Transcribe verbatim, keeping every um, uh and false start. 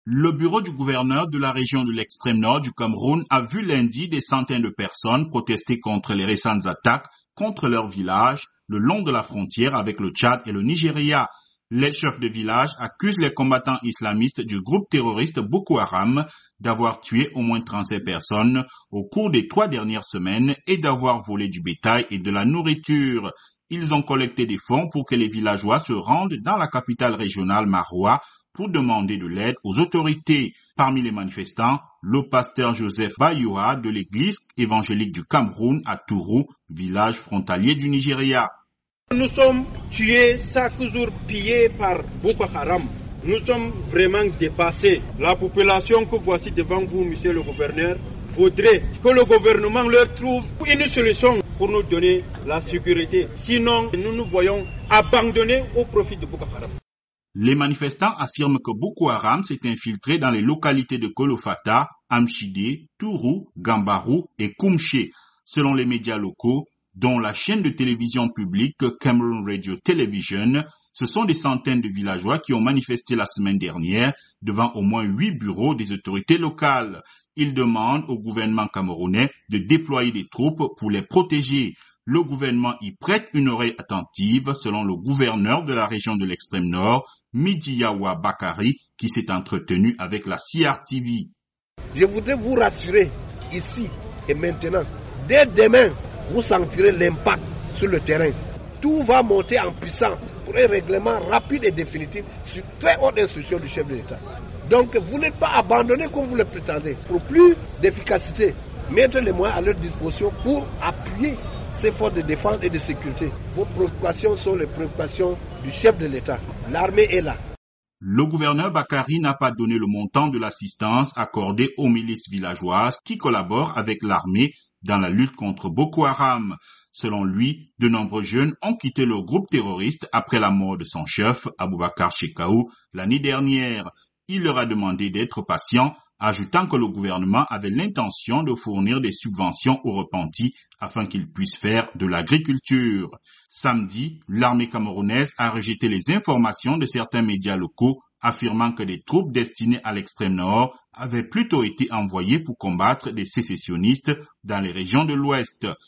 Le bureau du gouverneur de la région de l'extrême nord du Cameroun a vu lundi des centaines de personnes protester contre les récentes attaques contre leur village le long de la frontière avec le Tchad et le Nigeria. Les chefs de village accusent les combattants islamistes du groupe terroriste Boko Haram d'avoir tué au moins trente-sept personnes au cours des trois dernières semaines et d'avoir volé du bétail et de la nourriture. Ils ont collecté des fonds pour que les villageois se rendent dans la capitale régionale Maroua pour demander de l'aide aux autorités. Parmi les manifestants, le pasteur Joseph Bayoua de l'église évangélique du Cameroun à Tourou, village frontalier du Nigeria. Nous sommes tués chaque jour, pillés par Boko Haram. Nous sommes vraiment dépassés. La population que voici devant vous, monsieur le gouverneur, voudrait que le gouvernement leur trouve une solution pour nous donner la sécurité. Sinon, nous nous voyons abandonnés au profit de Boko Haram. Les manifestants affirment que Boko Haram s'est infiltré dans les localités de Kolofata, Amchide, Tourou, Gambarou et Koumché. Selon les médias locaux, dont la chaîne de télévision publique Cameroon Radio Television, ce sont des centaines de villageois qui ont manifesté la semaine dernière devant au moins huit bureaux des autorités locales. Ils demandent au gouvernement camerounais de déployer des troupes pour les protéger. Le gouvernement y prête une oreille attentive, selon le gouverneur de la région de l'extrême nord, Midiyawa Bakari, qui s'est entretenu avec la C R T V. Je voudrais vous rassurer ici et maintenant. Dès demain, vous sentirez l'impact sur le terrain. Tout va monter en puissance pour un règlement rapide et définitif sur très haute instruction du chef de l'État. Donc vous n'êtes pas abandonnés comme vous le prétendez. Pour plus d'efficacité, mettre les moyens à leur disposition pour appuyer ces forces de défense et de sécurité. Vos préoccupations sont les préoccupations du chef de l'État. L'armée est là. Le gouverneur Bakari n'a pas donné le montant de l'assistance accordée aux milices villageoises qui collaborent avec l'armée dans la lutte contre Boko Haram. Selon lui, de nombreux jeunes ont quitté le groupe terroriste après la mort de son chef, Aboubakar Shekau, l'année dernière. Il leur a demandé d'être patients, ajoutant que le gouvernement avait l'intention de fournir des subventions aux repentis afin qu'ils puissent faire de l'agriculture. Samedi, l'armée camerounaise a rejeté les informations de certains médias locaux affirmant que des troupes destinées à l'extrême nord avaient plutôt été envoyées pour combattre des sécessionnistes dans les régions de l'Ouest.